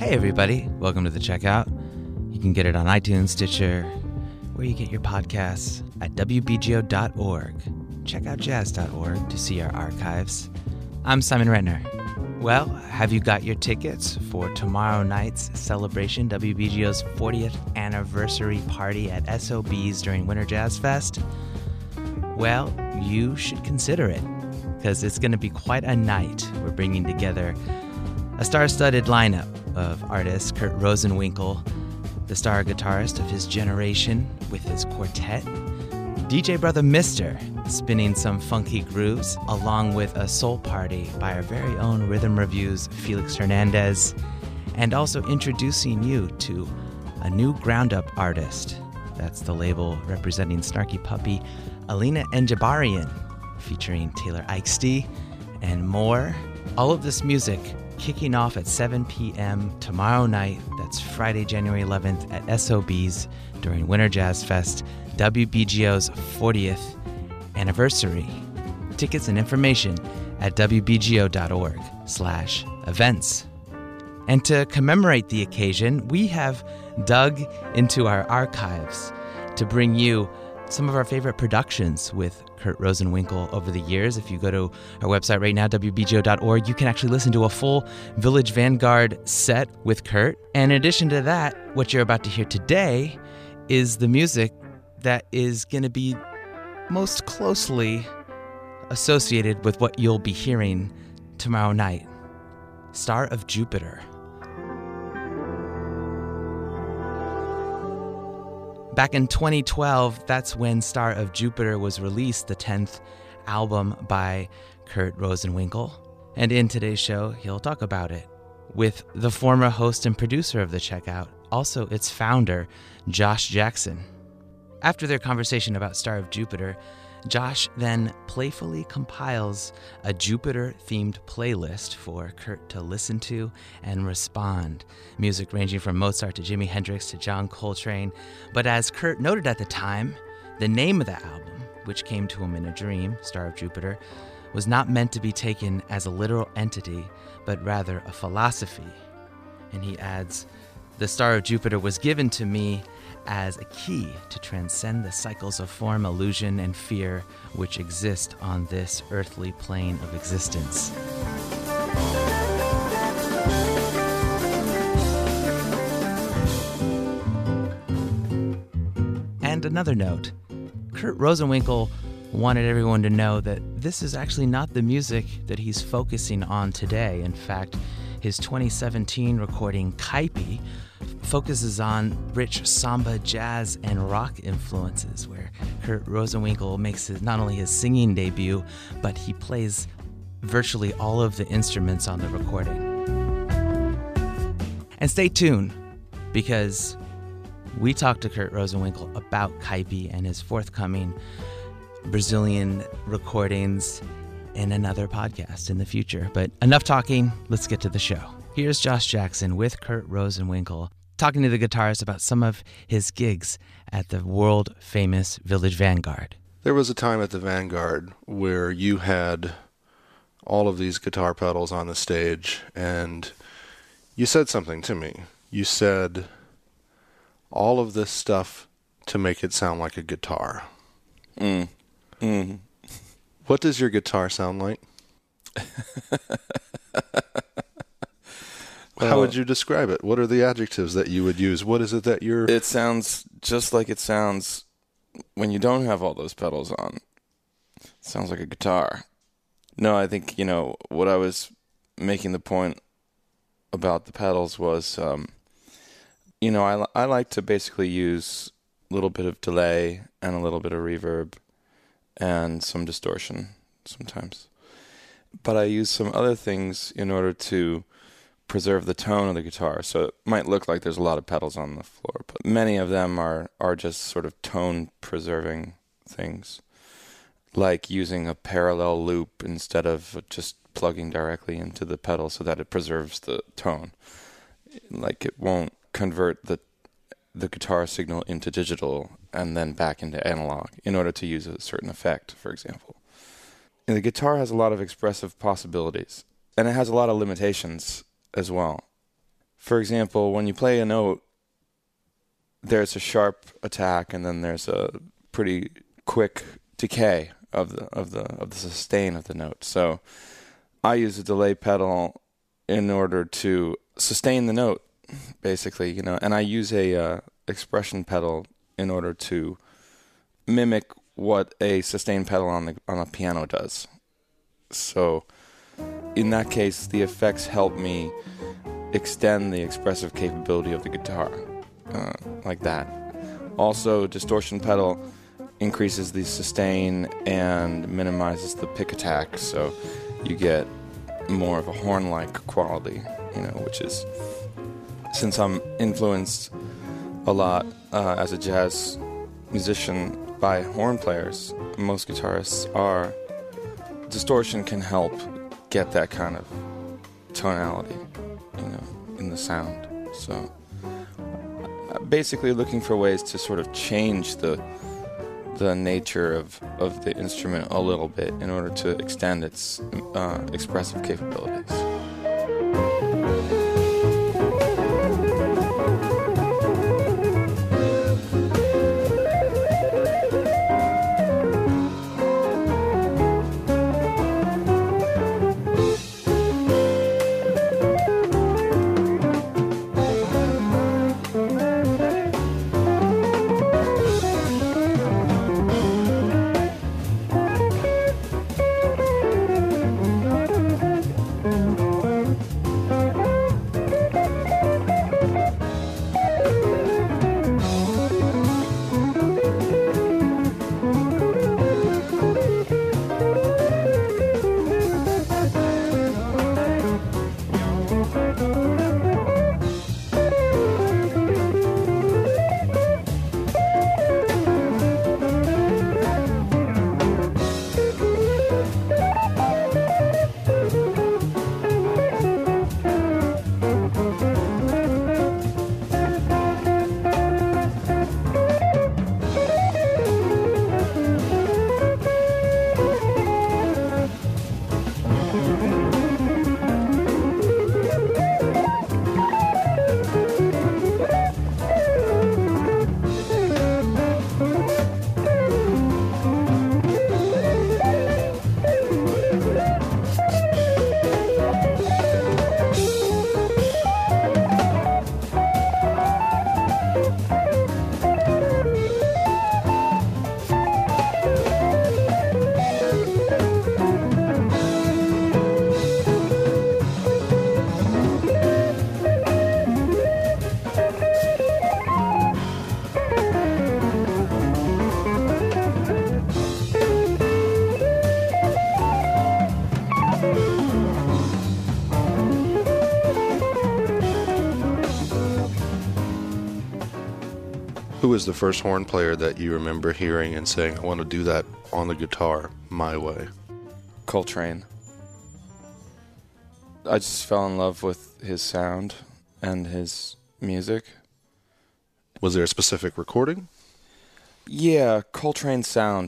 Hey everybody, welcome to The Checkout. You can get it on iTunes, Stitcher, where you get your podcasts, at wbgo.org. Checkoutjazz.org to see our archives. I'm Simon Rentner. Well, have you got your tickets for tomorrow night's celebration, WBGO's 40th anniversary party at SOB's during Winter Jazz Fest? Well, you should consider it, because it's going to be quite a night. We're bringing together a star-studded lineup of artists: Kurt Rosenwinkel, the star guitarist of his generation with his quartet, DJ Brother Mister, spinning some funky grooves, along with a soul party by our very own Rhythm Review's Felix Hernandez, and also introducing you to a new ground-up artist. That's the label representing Snarky Puppy, Alina Enjabarian, featuring Taylor Eichste, and more. All of this music kicking off at 7 p.m. tomorrow night. That's Friday, January 11th at SOB's during Winter Jazz Fest, WBGO's 40th anniversary. Tickets and information at wbgo.org/events. And to commemorate the occasion, we have dug into our archives to bring you some of our favorite productions with Kurt Rosenwinkel over the years. If you go to our website right now, wbgo.org, you can actually listen to a full Village Vanguard set with Kurt. And in addition to that, what you're about to hear today is the music that is going to be most closely associated with what you'll be hearing tomorrow night. Star of Jupiter. Back in 2012, that's when Star of Jupiter was released, the 10th album by Kurt Rosenwinkel. And in today's show, he'll talk about it with the former host and producer of The Checkout, also its founder, Josh Jackson. After their conversation about Star of Jupiter, Josh then playfully compiles a Jupiter-themed playlist for Kurt to listen to and respond. Music ranging from Mozart to Jimi Hendrix to John Coltrane. But as Kurt noted at the time, the name of the album, which came to him in a dream, Star of Jupiter, was not meant to be taken as a literal entity, but rather a philosophy. And he adds, "The Star of Jupiter was given to me as a key to transcend the cycles of form, illusion, and fear which exist on this earthly plane of existence." And another note, Kurt Rosenwinkel wanted everyone to know that this is actually not the music that he's focusing on today. In fact, his 2017 recording, Kaipi, focuses on rich samba, jazz, and rock influences, where Kurt Rosenwinkel makes not only his singing debut, but he plays virtually all of the instruments on the recording. And stay tuned, because we talked to Kurt Rosenwinkel about Kaipi and his forthcoming Brazilian recordings in another podcast in the future. But enough talking, let's get to the show. Here's Josh Jackson with Kurt Rosenwinkel talking to the guitarist about some of his gigs at the world-famous Village Vanguard. There was a time at the Vanguard where you had all of these guitar pedals on the stage, and you said something to me. You said, all of this stuff to make it sound like a guitar. What does your guitar sound like? How would you describe it? What are the adjectives that you would use? What is it that you're... It sounds just like it sounds when you don't have all those pedals on. It sounds like a guitar. No, I think, what I was making the point about the pedals was, I like to basically use a little bit of delay and a little bit of reverb and some distortion sometimes. But I use some other things in order to preserve the tone of the guitar. So it might look like there's a lot of pedals on the floor, but many of them are just sort of tone preserving things, like using a parallel loop instead of just plugging directly into the pedal so that it preserves the tone. Like it won't convert the guitar signal into digital and then back into analog in order to use a certain effect, for example. And the guitar has a lot of expressive possibilities, and it has a lot of limitations as well. for example, when you play a note, there's a sharp attack and then there's a pretty quick decay of the sustain of the note. So I use a delay pedal in order to sustain the note, basically, you know, and I use a expression pedal in order to mimic what a sustain pedal on a piano does. So in that case, the effects help me extend the expressive capability of the guitar, like that. Also, distortion pedal increases the sustain and minimizes the pick attack, so you get more of a horn-like quality, you know, which is, since I'm influenced a lot as a jazz musician by horn players, most guitarists are, distortion can help get that kind of tonality, you know, in the sound. So basically looking for ways to sort of change the nature of the instrument a little bit in order to extend its expressive capabilities. Who was the first horn player that you remember hearing and saying, I want to do that on the guitar my way? Coltrane. I just fell in love with his sound and his music. Was there a specific recording? Yeah, Coltrane's sound.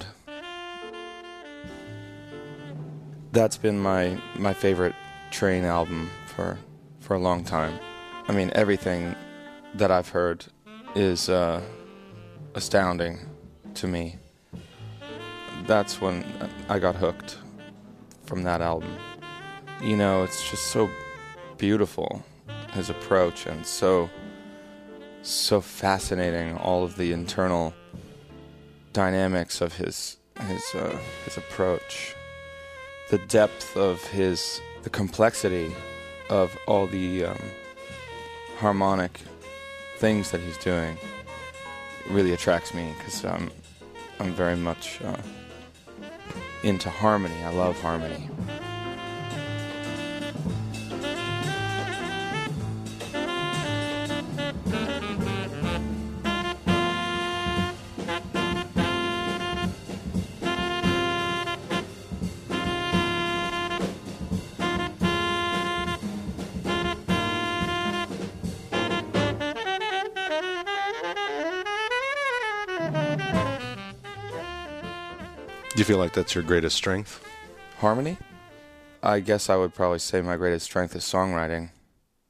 That's been my favorite Train album for a long time. I mean, everything that I've heard is astounding to me. That's when I got hooked from that album. You know, it's just so beautiful, his approach, and so fascinating, all of the internal dynamics of his approach, the depth of the complexity of all the harmonic things that he's doing really attracts me, because I'm very much into harmony. I love harmony. Do you feel like that's your greatest strength? Harmony? I guess I would probably say my greatest strength is songwriting.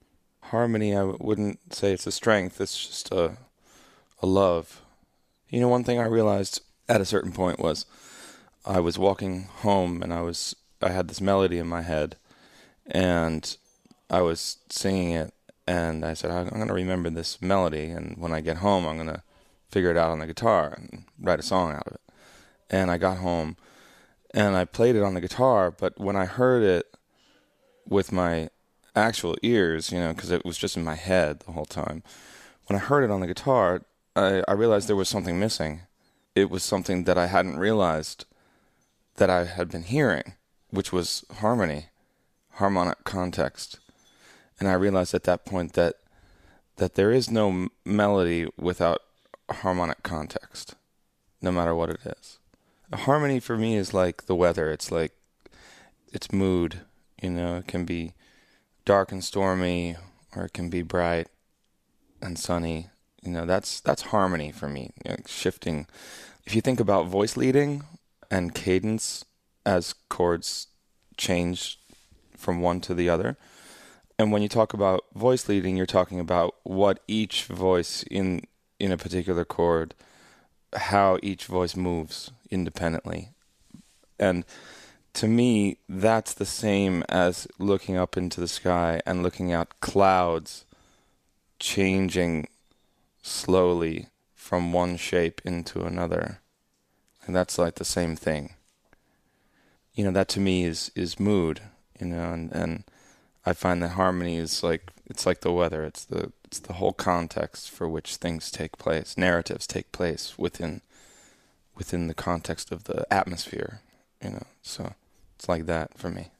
harmony, I wouldn't say it's a strength. It's just a love. You know, one thing I realized at a certain point was I was walking home and I had this melody in my head, and I was singing it, and I said, I'm going to remember this melody, and when I get home, I'm going to figure it out on the guitar and write a song out of it. And I got home, and I played it on the guitar, but when I heard it with my actual ears, you know, because it was just in my head the whole time, when I heard it on the guitar, I realized there was something missing. It was something that I hadn't realized that I had been hearing, which was harmony, harmonic context. And I realized at that point that there is no melody without harmonic context, no matter what it is. Harmony for me is like the weather. It's like, it's mood, you know. It can be dark and stormy, or it can be bright and sunny. You know, that's harmony for me, you know, shifting. If you think about voice leading and cadence as chords change from one to the other, and when you talk about voice leading, you're talking about what each voice in a particular chord, how each voice moves independently. And to me, that's the same as looking up into the sky and looking at clouds changing slowly from one shape into another. And that's like the same thing. You know, that to me is mood, you know, and I find that harmony is like, it's like the weather. It's the whole context for which things take place, narratives take place within the context of the atmosphere, you know. So it's like that for me.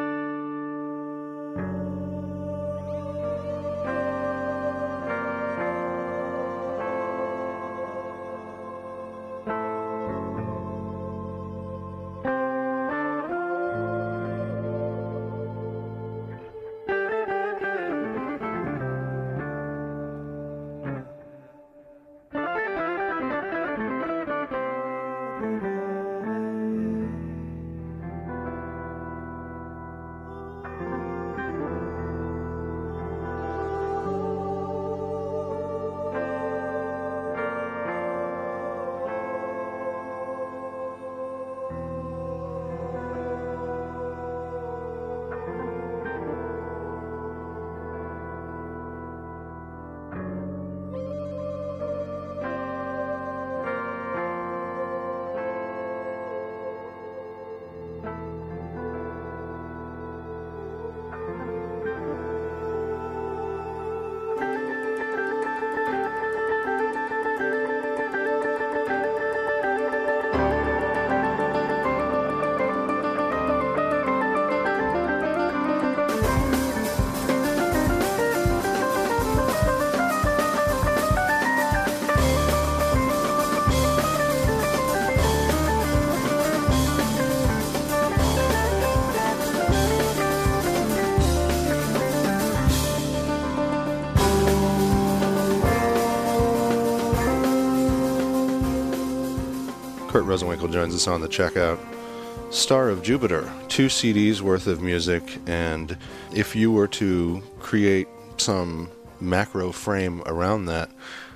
Kurt Rosenwinkel joins us on the checkout. Star of Jupiter, 2 CDs worth of music, and if you were to create some macro frame around that,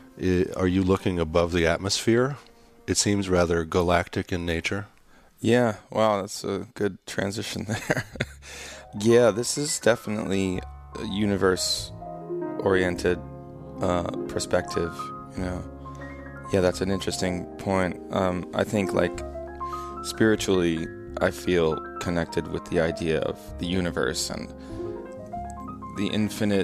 are you looking above the atmosphere? It seems rather galactic in nature. Yeah, wow, that's a good transition there. Yeah, this is definitely a universe-oriented perspective, you know. Yeah, that's an interesting point. I think, like, spiritually, I feel connected with the idea of the universe and the infinite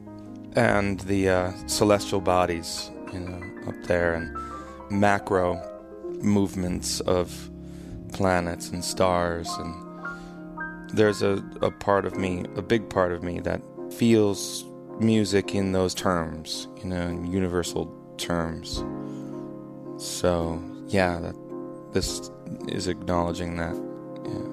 and the celestial bodies, you know, up there, and macro movements of planets and stars. And there's a part of me, a big part of me, that feels music in those terms, you know, in universal terms. So, yeah, this is acknowledging that. Yeah.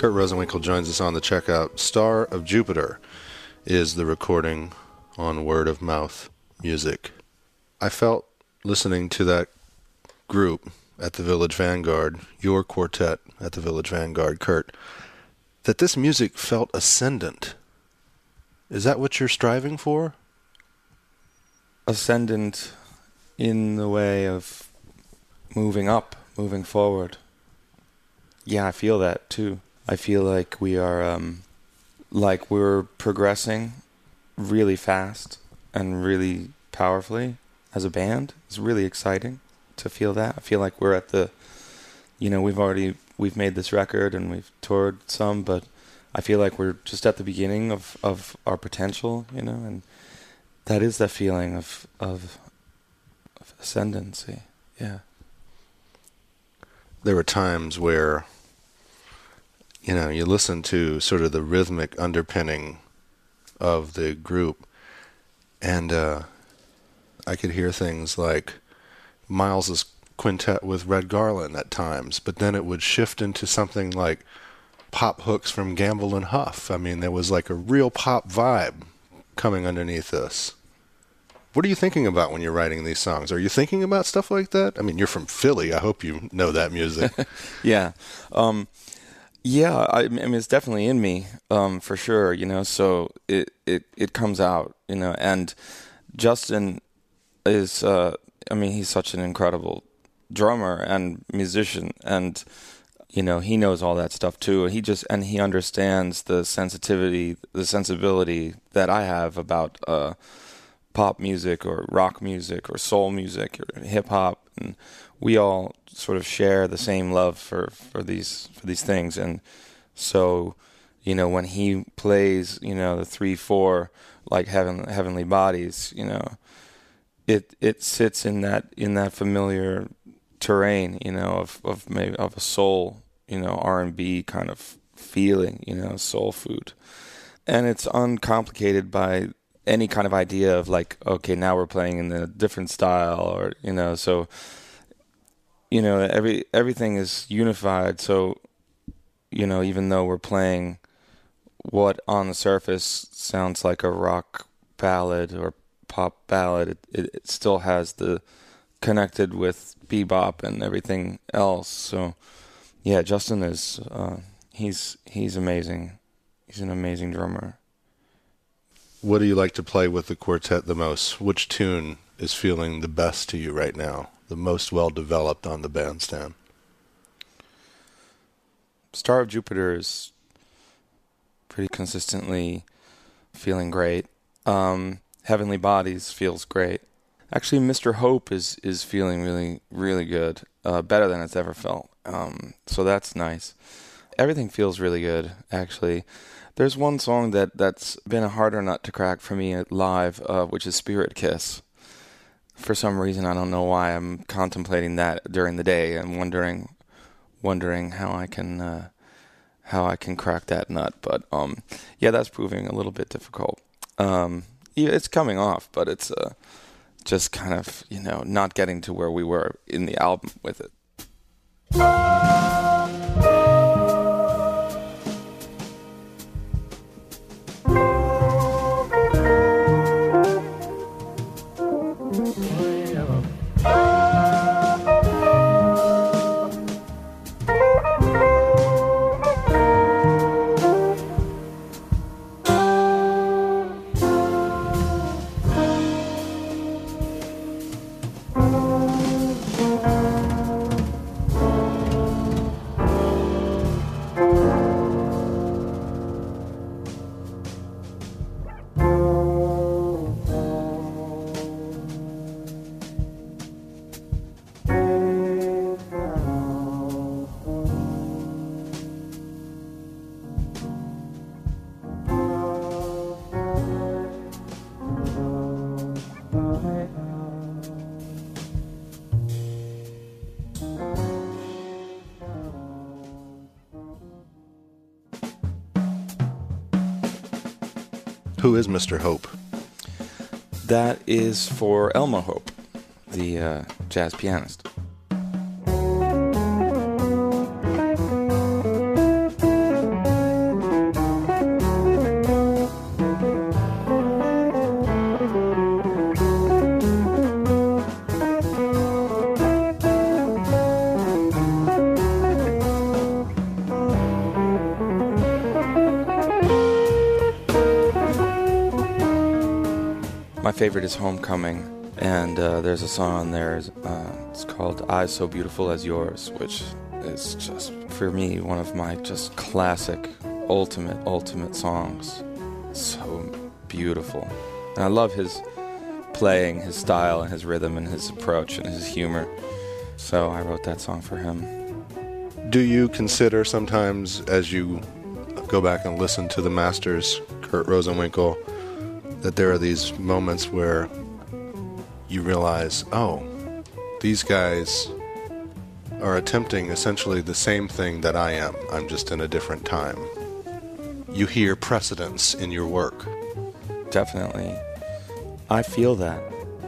Kurt Rosenwinkel joins us on the checkout. Star of Jupiter is the recording on Word of Mouth Music. I felt, listening to that group at the Village Vanguard, your quartet at the Village Vanguard, Kurt, that this music felt ascendant. Is that what you're striving for? Ascendant in the way of moving up, moving forward. Yeah, I feel that too. I feel like we are, like we're progressing really fast and really powerfully as a band. It's really exciting to feel that. I feel like we're at the, we've made this record and we've toured some, but I feel like we're just at the beginning of our potential, and that is that feeling of ascendancy. Yeah. There were times where, you listen to sort of the rhythmic underpinning of the group, and I could hear things like Miles's quintet with Red Garland at times, but then it would shift into something like pop hooks from Gamble and Huff. I mean, there was like a real pop vibe coming underneath this. What are you thinking about when you're writing these songs? Are you thinking about stuff like that? I mean, you're from Philly. I hope you know that music. Yeah. I mean, it's definitely in me, for sure, so it comes out, and Justin is, he's such an incredible drummer and musician, and, he knows all that stuff too. And he understands the sensibility that I have about, pop music or rock music or soul music or hip hop, and we all sort of share the same love for these things. And so, when he plays, the 3/4 like Heavenly Bodies, it sits in that familiar terrain, of a soul, R&B kind of feeling, soul food, and it's uncomplicated by any kind of idea of like, okay, now we're playing in a different style, or so everything is unified. So even though we're playing what on the surface sounds like a rock ballad or pop ballad, it still has the connected with bebop and everything else. So yeah, Justin is he's amazing. He's an amazing drummer. What do you like to play with the quartet the most? Which tune is feeling the best to you right now, the most well-developed on the bandstand? Star of Jupiter is pretty consistently feeling great. Heavenly Bodies feels great. Actually, Mr. Hope is feeling really, really good, better than it's ever felt. So that's nice. Everything feels really good, actually. There's one song that's been a harder nut to crack for me live, which is Spirit Kiss. For some reason, I don't know why, I'm contemplating that during the day and wondering how I can crack that nut. But yeah, that's proving a little bit difficult. Yeah, it's coming off, but it's just kind of not getting to where we were in the album with it. Who is Mr. Hope? That is for Elmo Hope, the jazz pianist. My favorite is Homecoming. And there's a song on there, it's called Eyes So Beautiful As Yours, which is just, for me, one of my just classic, ultimate songs. So beautiful. And I love his playing, his style, and his rhythm, and his approach, and his humor. So I wrote that song for him. Do you consider sometimes, as you go back and listen to the masters, Kurt Rosenwinkel, that there are these moments where you realize, oh, these guys are attempting essentially the same thing that I am. I'm just in a different time. You hear precedence in your work. Definitely. I feel that.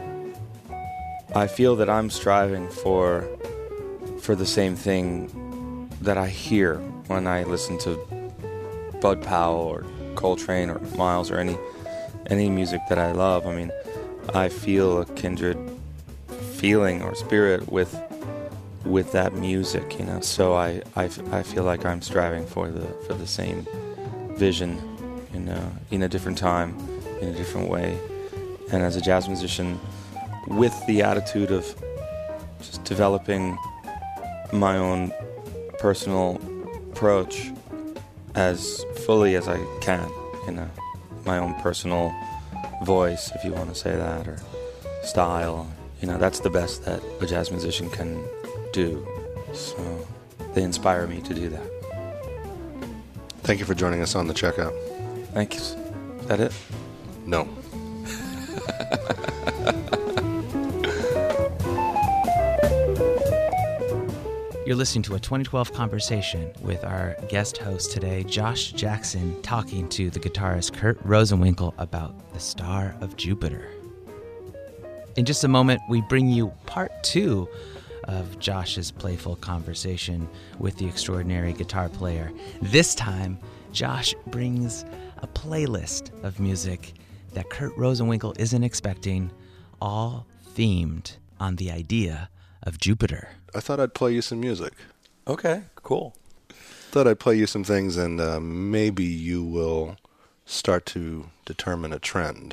I feel that I'm striving for the same thing that I hear when I listen to Bud Powell or Coltrane or Miles or any music that I love. I mean, I feel a kindred feeling or spirit with that music, you know. So I feel like I'm striving for the same vision, you know, in a different time, in a different way. And as a jazz musician, with the attitude of just developing my own personal approach as fully as I can, you know, my own personal voice, if you want to say that, or style, you know, that's the best that a jazz musician can do. So they inspire me to do that. Thank you for joining us on The Checkout. Thank you. Is that it? No. You're listening to a 2012 conversation with our guest host today, Josh Jackson, talking to the guitarist Kurt Rosenwinkel about The Star of Jupiter. In just a moment, we bring you part 2 of Josh's playful conversation with the extraordinary guitar player. This time, Josh brings a playlist of music that Kurt Rosenwinkel isn't expecting, all themed on the idea of Jupiter. I thought I'd play you some music. Okay, cool. Thought I'd play you some things, and maybe you will start to determine a trend.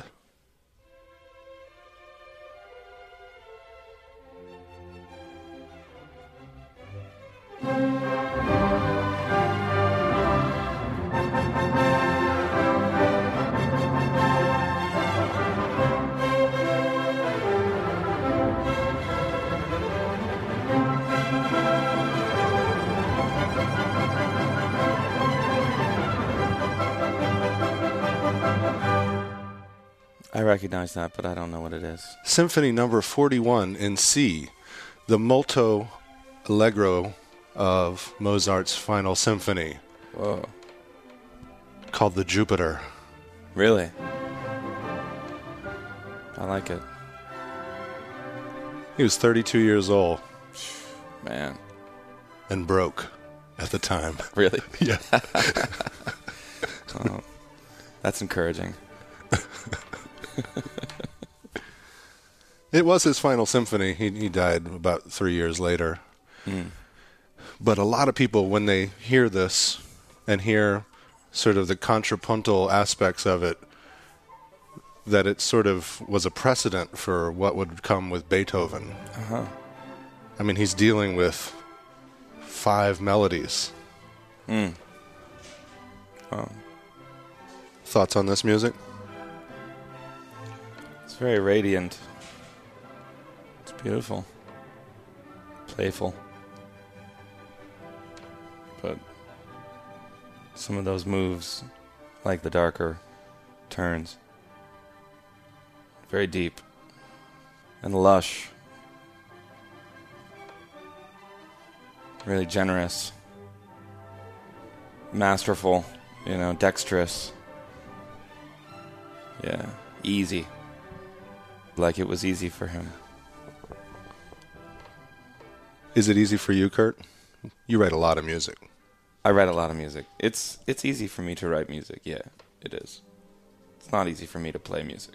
I recognize that, but I don't know what it is. Symphony number 41 in C, the molto allegro of Mozart's Final Symphony. Whoa. Called the Jupiter. Really? I like it. He was 32 years old. Man. And broke at the time. Really? Yeah. Oh, that's encouraging. It was his final symphony. He died about 3 years later. But a lot of people, when they hear this and hear sort of the contrapuntal aspects of it, that it sort of was a precedent for what would come with Beethoven. Uh-huh. I mean, he's dealing with 5 melodies. Oh. Thoughts on this music? It's very radiant. It's beautiful. Playful. But some of those moves, like the darker turns, very deep and lush. Really generous. Masterful, dexterous. Yeah, easy. Like it was easy for him. Is it easy for you, Kurt? You write a lot of music. I write a lot of music. It's easy for me to write music, yeah, it is. It's not easy for me to play music.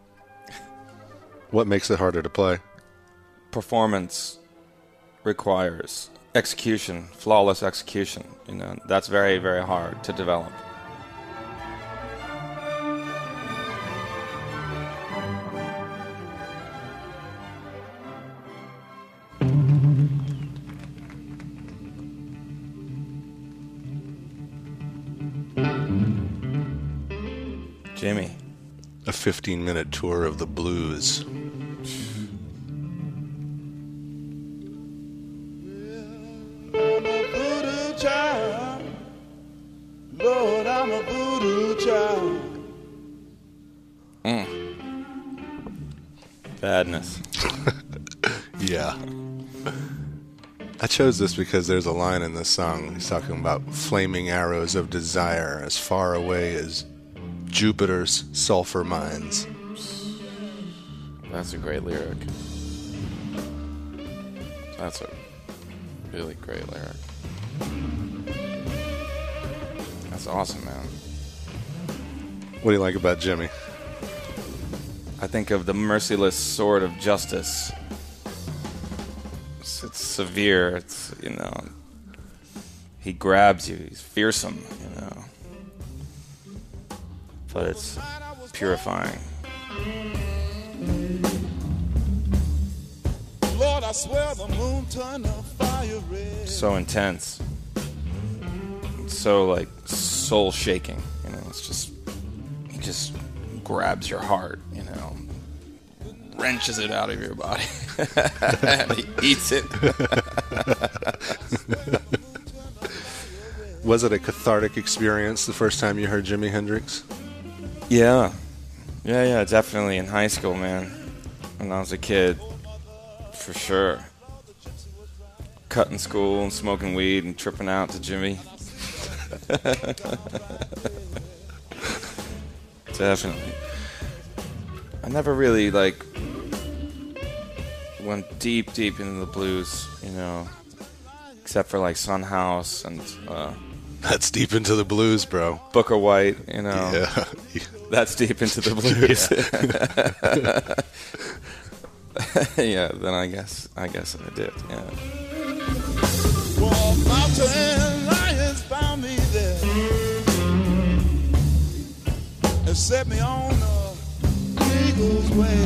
What makes it harder to play? Performance requires execution, flawless execution. That's very, very hard to develop. Jimmy. A 15-minute tour of the blues. I'm a voodoo child. Lord, I'm a voodoo child. Badness. Yeah. I chose this because there's a line in this song. He's talking about flaming arrows of desire as far away as Jupiter's sulfur mines. That's a great lyric. That's a really great lyric. That's awesome, man. What do you like about Jimmy? I think of the merciless sword of justice. It's severe. It's, you know, he grabs you. He's fearsome, you know. But it's purifying. Lord, I swear the moon turned the fire red. So intense. It's so, like, soul shaking. You know, it's just, he just grabs your heart, you know, wrenches it out of your body, and he eats it. Was it a cathartic experience the first time you heard Jimi Hendrix? Yeah, definitely in high school, man. When I was a kid, for sure. Cutting school and smoking weed and tripping out to Jimmy. Definitely. I never really, like, went deep into the blues, you know, except for, like, Son House and That's deep into the blues, bro. Booker White, you know. Yeah. That's deep into the blues. Yeah, then I guess I did, yeah. Well, mountain lions found me there and set me on the eagle's way.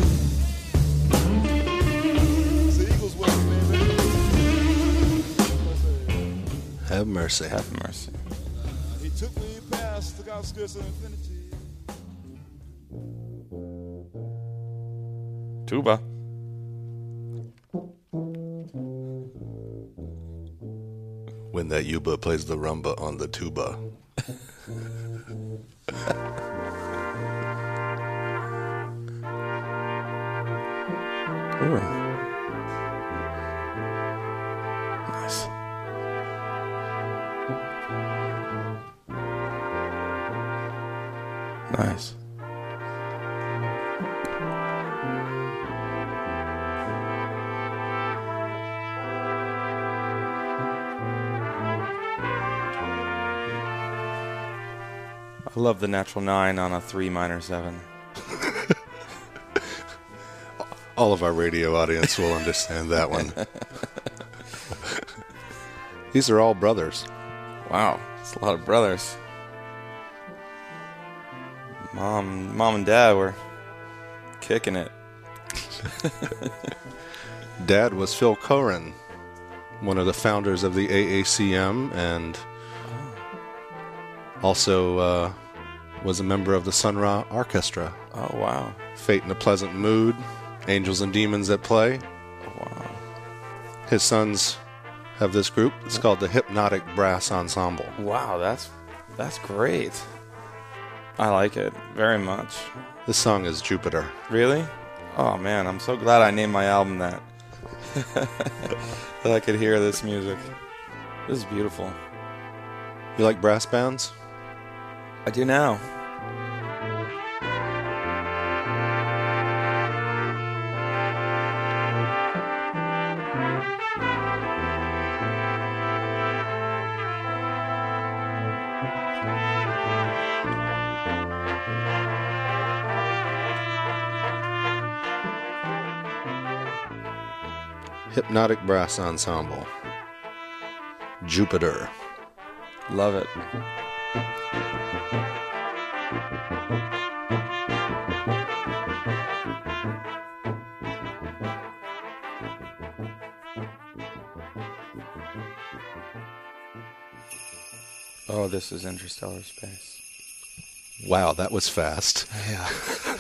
It's the eagle's way, baby. Have mercy. Have mercy. He took me past the outskirts of infinity. Tuba. When that Yuba plays the rumba on the tuba. Ooh. Nice. Nice. I love the natural 9 on a 3 minor 7. All of our radio audience will understand that one. These are all brothers. Wow, it's a lot of brothers. Mom and Dad were kicking it. Dad was Phil Coren, one of the founders of the AACM, and also was a member of the Sun Ra Orchestra. Oh, wow. Fate in a Pleasant Mood, Angels and Demons at Play. Oh, wow. His sons have this group. It's called the Hypnotic Brass Ensemble. Wow, that's great. I like it very much. This song is Jupiter. Really? Oh, man, I'm so glad I named my album that. That I could hear this music. This is beautiful. You like brass bands? I do now. Hypnotic Brass Ensemble. Jupiter. Love it. Oh, this is interstellar space. Wow, that was fast. Yeah.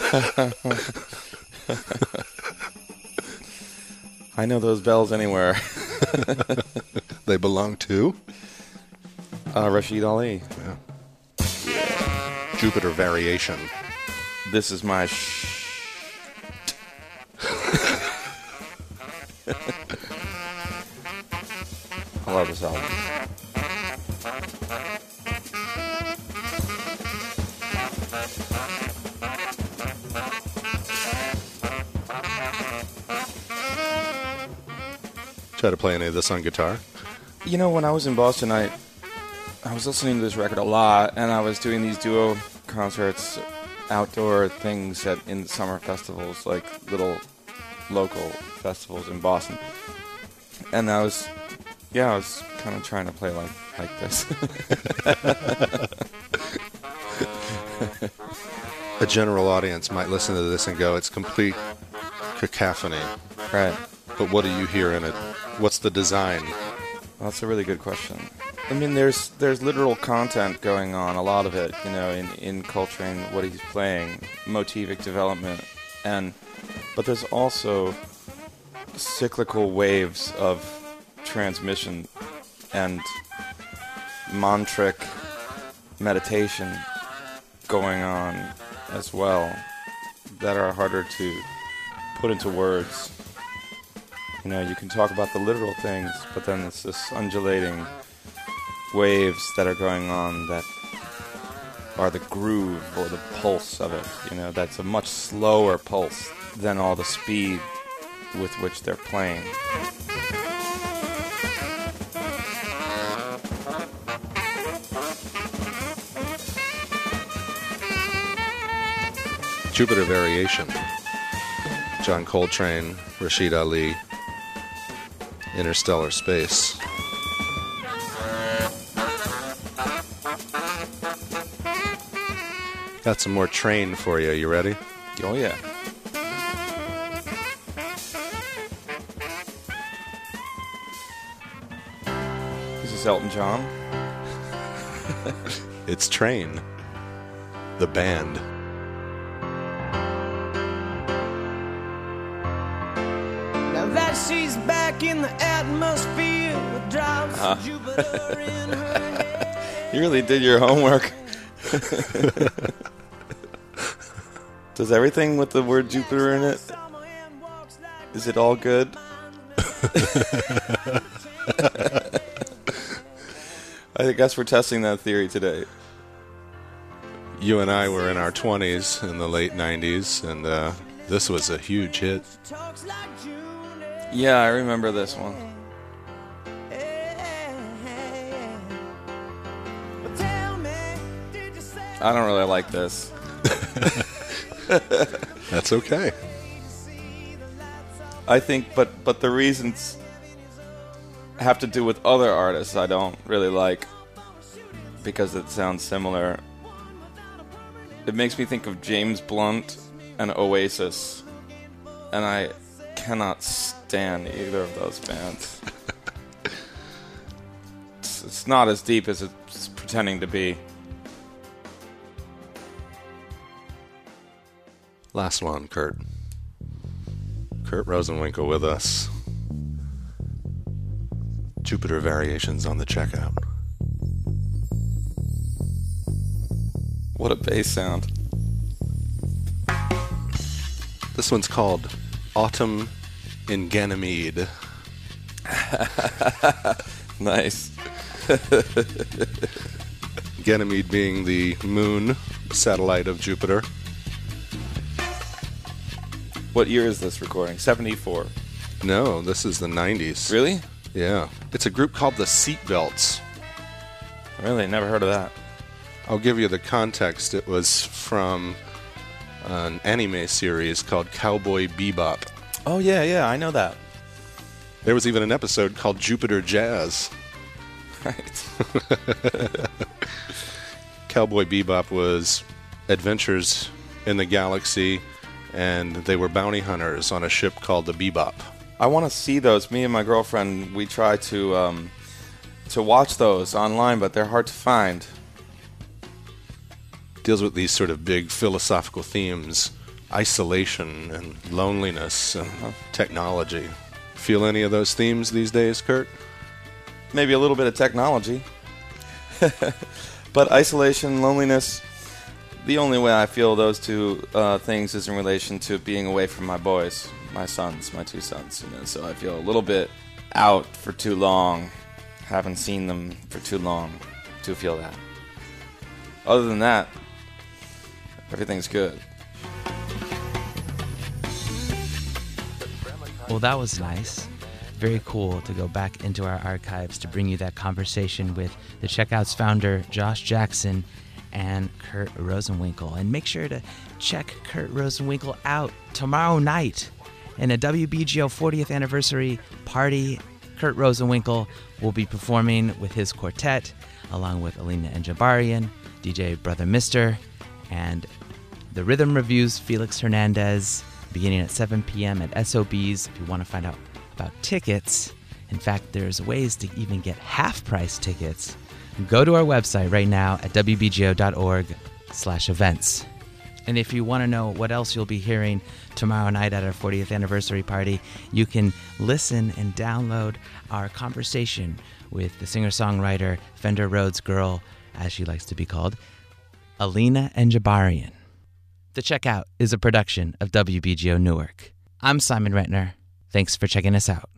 I know those bells anywhere. They belong to Rashid Ali. Jupiter Variation. This is my I love this album. Try to play any of this on guitar. You know, when I was in Boston, I was listening to this record a lot, and I was doing these duo concerts, outdoor things in the summer festivals, like little local festivals in Boston. And I was kind of trying to play like this. A general audience might listen to this and go, it's complete cacophony. Right. But what do you hear in it? What's the design? Well, that's a really good question. I mean, there's literal content going on, a lot of it, you know, in Coltrane, what he's playing, motivic development, but there's also cyclical waves of transmission and mantric meditation going on as well that are harder to put into words. You know, you can talk about the literal things, but then it's this undulating waves that are going on that are the groove or the pulse of it. You know, that's a much slower pulse than all the speed with which they're playing. Jupiter Variation. John Coltrane, Rashid Ali, Interstellar Space. Got some more Train for you. You ready? Oh, yeah. This is Elton John. It's Train, the band. Now that she's back in the atmosphere with drops of Jupiter in her head. You really did your homework. Does everything with the word Jupiter in it, is it all good? I guess we're testing that theory today. You and I were in our 20s in the late 90s, and this was a huge hit. Yeah, I remember this one. I don't really like this. That's okay. I think, but the reasons have to do with other artists I don't really like because it sounds similar. It makes me think of James Blunt and Oasis, and I cannot stand either of those bands. It's not as deep as it's pretending to be. Last one, Kurt. Kurt Rosenwinkel with us. Jupiter Variations on the checkout. What a bass sound. This one's called Autumn in Ganymede. Nice. Ganymede being the moon satellite of Jupiter. What year is this recording? 74. No, this is the 90s. Really? Yeah. It's a group called the Seatbelts. Really? Never heard of that. I'll give you the context. It was from an anime series called Cowboy Bebop. Oh, yeah, I know that. There was even an episode called Jupiter Jazz. Right. Cowboy Bebop was adventures in the galaxy, and they were bounty hunters on a ship called the Bebop. I want to see those. Me and my girlfriend, we try to watch those online, but they're hard to find. deals with these sort of big philosophical themes, isolation and loneliness and technology. Feel any of those themes these days, Kurt? Maybe a little bit of technology. But isolation, loneliness, the only way I feel those two things is in relation to being away from my boys, my two sons. So I feel a little bit out for too long, haven't seen them for too long to feel that. Other than that, everything's good. Well, that was nice. Very cool to go back into our archives to bring you that conversation with the Checkout's founder, Josh Jackson, and Kurt Rosenwinkel. And make sure to check Kurt Rosenwinkel out tomorrow night in a WBGO 40th anniversary party. Kurt Rosenwinkel will be performing with his quartet, along with Alina Enjabarian, DJ Brother Mister, and the Rhythm Reviews Felix Hernandez, beginning at 7 p.m. at SOB's. If you want to find out about tickets, in fact, there's ways to even get half-price tickets. Go to our website right now at wbgo.org/events. And if you want to know what else you'll be hearing tomorrow night at our 40th anniversary party, you can listen and download our conversation with the singer-songwriter, Fender Rhodes girl, as she likes to be called, Alina Enjabarian. The Checkout is a production of WBGO Newark. I'm Simon Rentner. Thanks for checking us out.